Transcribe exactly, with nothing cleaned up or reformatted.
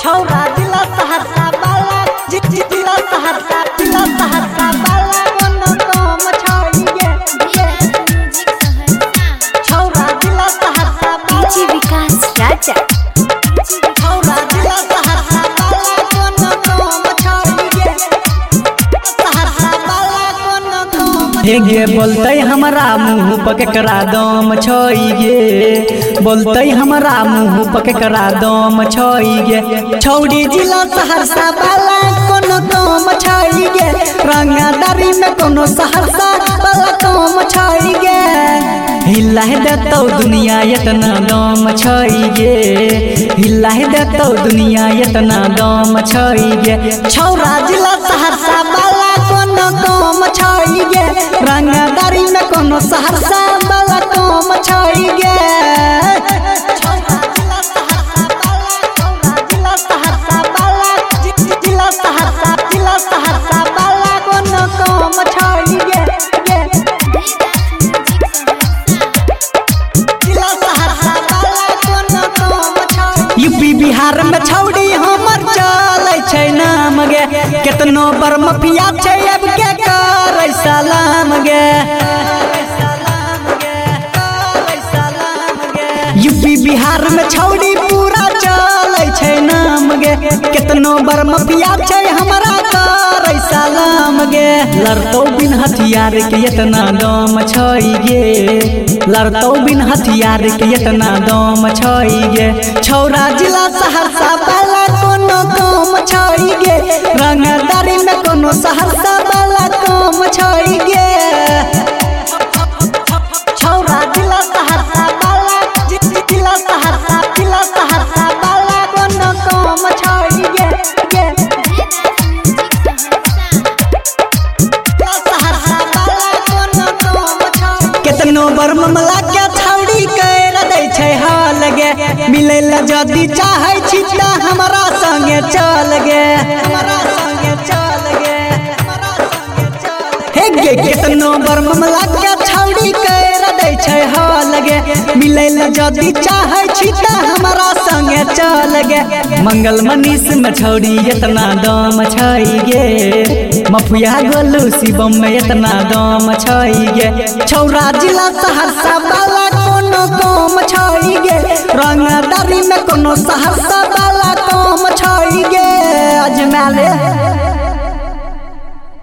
छौरा दिला सहरसा वाला जित दिला सहरसा दिला सहरसा वाला कोनो काम छोड़ी गे छौरा दिला सहरसा डीजे विकास राजा छौरा दिला सहरसा वाला कोनो काम छोड़ी गे सहरसा वाला कोनो काम हे गे बोलते हमरा मुँह पकड़ा दम छोई गे बोलते हमरा मुँह पकड़ा दम छोई गे छौड़ी जिला सहरसा वाला कोनो काम छोड़ी गे रंगदारी में कोनो सहरसा वाला काम छोड़ी गे हिला देतौ दुनिया इतना दम छोई गे हिला देतौ दुनिया इतना दम छोई गे छौरा जिला सहरसा वाला कोनो काम छोड़ी गे रंगदारी में कोनो सहरसा वाला काम छोड़ी गे छौरा जिला सहरसा वाला छौरा जिला सहरसा वाला जिला सहरसा जिला सहरसा वाला कोनो काम छोड़ी गे गे जिला सहरसा वाला कोनो काम छोड़ी यूपी बिहार में छौड़ी हमर चलै छै नाम गे केतनो बर मफिया छै अब के करे सलाम गे यूपी बिहार में छौड़ी पूरा चलै छै नाम गे केतनो बर मफिया छै हमरा करे सलाम गे लड़तौ बिन हथियार के इतना दम छै गे लड़तौ बिन हथियार के इतना दम छै गे छौरा जिला सहरसा वाला कोनो काम छोड़ी गे रंगदारी में कोनो सहरसा वाला काम छोड़ी गे छौरा जिला सहरसा वाला जिला सहरसा जिला सहरसा वाला कोनो काम छोड़ी गे गे जिला सहरसा वाला कोनो काम छोड़ी केतनो बर मामला के छौड़ी कर दै छै हाल गे मिलै ला जदी चाहै छी त हमरा संगे चल गे हमरा संगे चल गे हमरा संगे चल हे गे केतनो बर मामला के छौड़ी कर दै छै हाल गे मिलै ला जदी चाहै छी त हमरा संगे चल गे मंगल मनीष में छौड़ी इतना दम छै गे मफिया गोलू शिवम में इतना दम छै गे छौरा जिला सहरसा वाला कोनो काम छोड़ी गे रंगदारी में कोनो सहरसा वाला काम छोड़ी गे अजमा ले।